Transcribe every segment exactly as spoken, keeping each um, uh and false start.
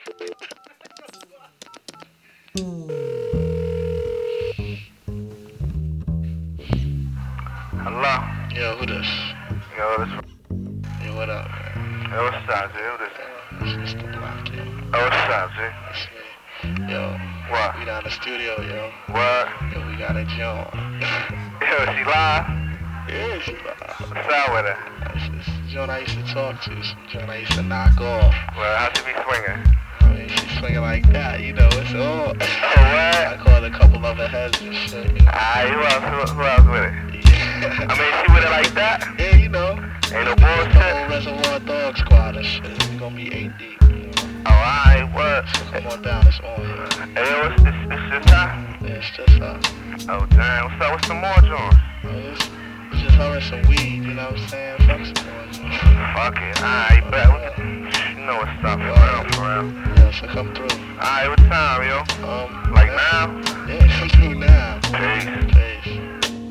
Hello? Yo, who this? Yo, this. Yo, what up, man? Yo, what's up, G? Who this? Uh, it's Mister Block, yo. Oh, what's up, G? That's me. Yo. What? We down the studio, yo. What? Yo, we got a joint. Yo, she live? Yeah, she live. What's up with her? It's this joint I used to talk to, some joint I used to knock off. Well, how she be swinging? I mean, she's swinging like that, you know, it's all. Oh, what? I called a couple other heads and shit, you know. Alright, who else? Who, who else with it? Yeah. I mean, she with it like that? Yeah, you know. Ain't no The whole bullshit? Reservoir Dog Squad and shit. We gonna be eight deep. Oh, alright, what? So come on down, it's on, yeah. Hey, yo, what's this? This just her? Yeah, it's just uh, Oh, damn. What's up with some more joints? it's, it's just her and some weed, you know what I'm saying? Fuck some more, you know. Fuck it. Alright, bet. We can, you know what's up, for real, for real. Yeah, so come through. Alright, what time, yo? Um, Like yeah. now? Yeah, come through now. Peace. Peace.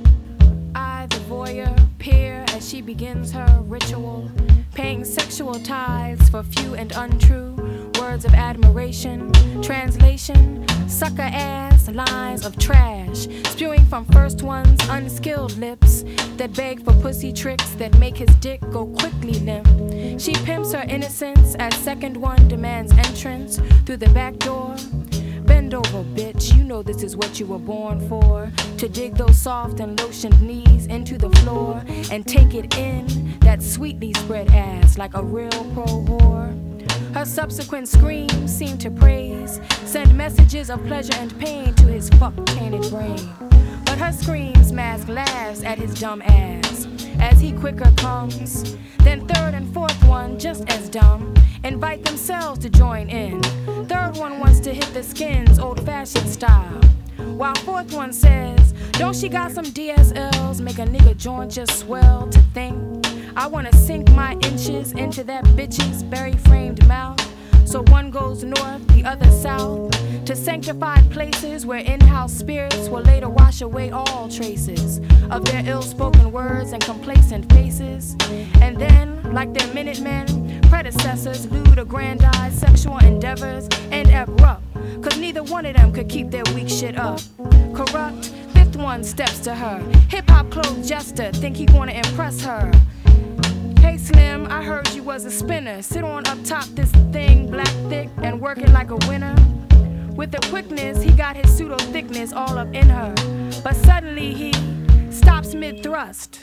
I, the voyeur, peer as she begins her ritual, paying sexual tithes for few and untrue words of admiration. Translation, sucker ass lines of trash, spewing from first one's unskilled lips that beg for pussy tricks that make his dick go quickly limp. She pimps her innocence as second one demands entrance through the back door. Bend over, bitch, you know this is what you were born for. To dig those soft and lotioned knees into the floor and take it in, that sweetly spread ass like a real pro whore. Her subsequent screams seem to praise, send messages of pleasure and pain to his fuck-tainted brain. But her screams mask laughs at his dumb ass as he quicker comes. Then third and fourth one, just as dumb, invite themselves to join in. Third one wants to hit the skins old-fashioned style, while fourth one says, don't she got some D S Ls, make a nigga joint just swell to think. I wanna sink my inches into that bitch's berry-framed mouth. So one goes north, the other south, to sanctified places where in-house spirits will later wash away all traces of their ill-spoken words and complacent faces. And then, like their Minutemen predecessors, lewd, aggrandized sexual endeavors end abrupt, cause neither one of them could keep their weak shit up. Corrupt, fifth one steps to her, hip-hop clothes jester, think he wanna impress her. Hey Slim, I heard you was a spinner. Sit on up top this thing, black thick, and work it like a winner. With the quickness, he got his pseudo thickness all up in her. But suddenly he stops mid-thrust.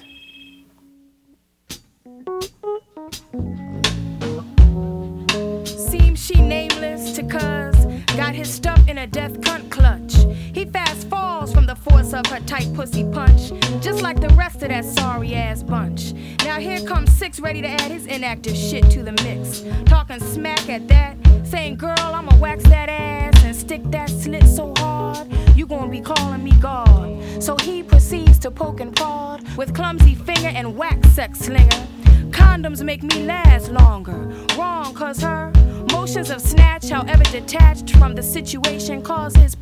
Seems she nameless to cuz got his stuff in a death cunt clutch. He fast falls from the force of her tight pussy punch, just like the rest of that sorry ass bunch. Now here comes Six, ready to add his inactive shit to the mix, talking smack at that, saying girl I'ma wax that ass and stick that slit so hard you gon' be calling me God. So he proceeds to poke and prod with clumsy finger and wax sex slinger. Condoms make me last longer. Wrong, cause her motions of snatch, however detached from the situation, cause his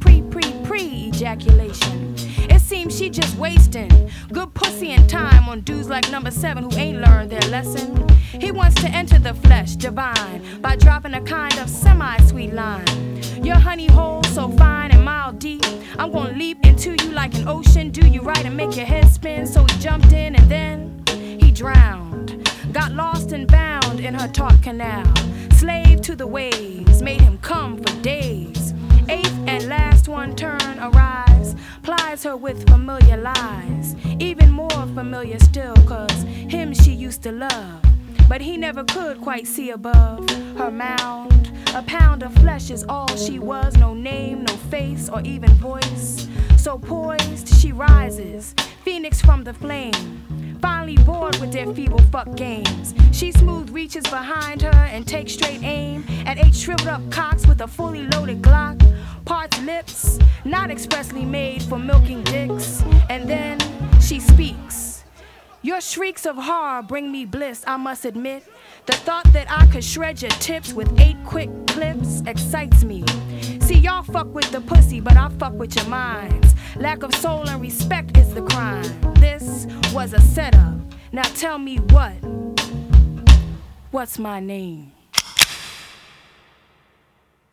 pre-pre-pre-ejaculation. It seems she just wasting good pussy and time on dudes like number seven who ain't learned their lesson. He wants to enter the flesh divine by dropping a kind of semi-sweet line. Your honey hole so fine and mile deep, I'm gonna leap into you like an ocean, do you right and make your head spin. So he jumped in and then he drowned. Got lost and bound in her taut canal. Slave to the waves, made him come for days. Eighth and last one turn arrives, plies her with familiar lies. Even more familiar still, cause him she used to love. But he never could quite see above her mound. A pound of flesh is all she was, no name, no face, or even voice. So poised, she rises, phoenix from the flame. Finally bored with their feeble fuck games, she smooth reaches behind her and takes straight aim at eight shriveled up cocks with a fully loaded Glock. Parts lips, not expressly made for milking dicks. And then she speaks. Your shrieks of horror bring me bliss, I must admit. The thought that I could shred your tips with eight quick clips excites me. See, y'all fuck with the pussy, but I fuck with your minds. Lack of soul and respect is the crime. This was a setup. Now tell me what? What's my name?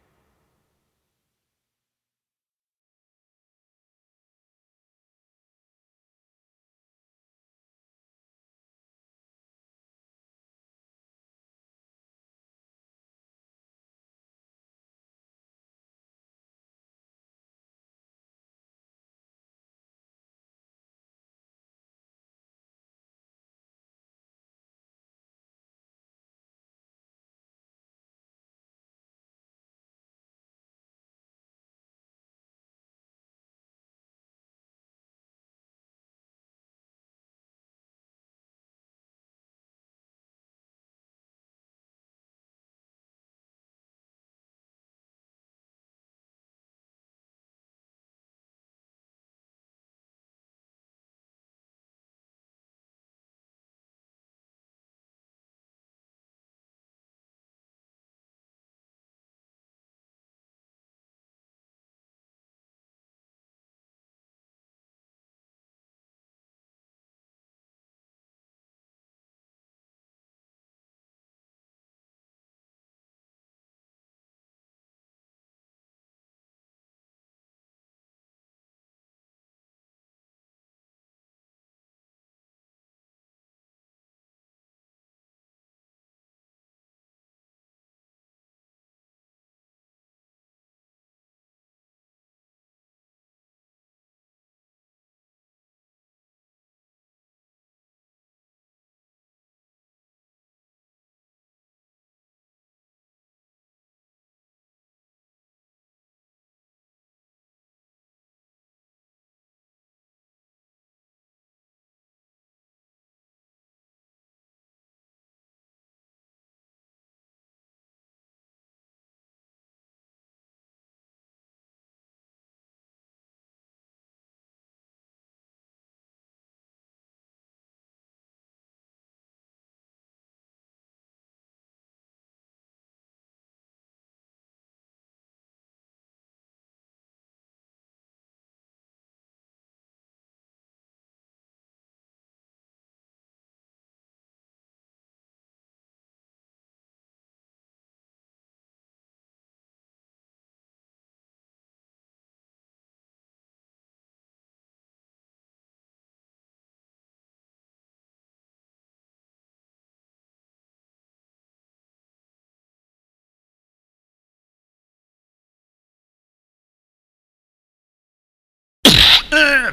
Uh,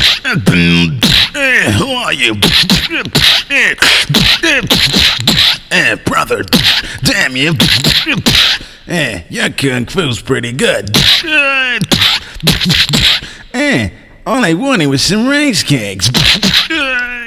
who are you? Uh, brother, damn you. Uh, your kung fu's pretty good. Uh, all I wanted was some rice cakes.